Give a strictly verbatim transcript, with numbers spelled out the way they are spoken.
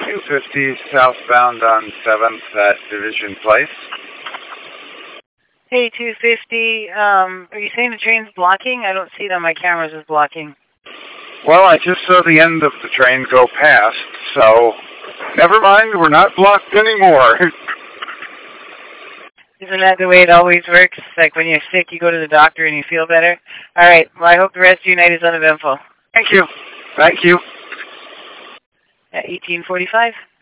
two fifty southbound on seventh at Division Place. Hey, two fifty, um, are you saying the train's blocking? I don't see it on my cameras as blocking. Well, I just saw the end of the train go past, so never mind, we're not blocked anymore. Isn't that the way it always works? Like when you're sick, you go to the doctor and you feel better? All right, well, I hope the rest of your night is uneventful. Thank you. Thank you. At eighteen forty-five.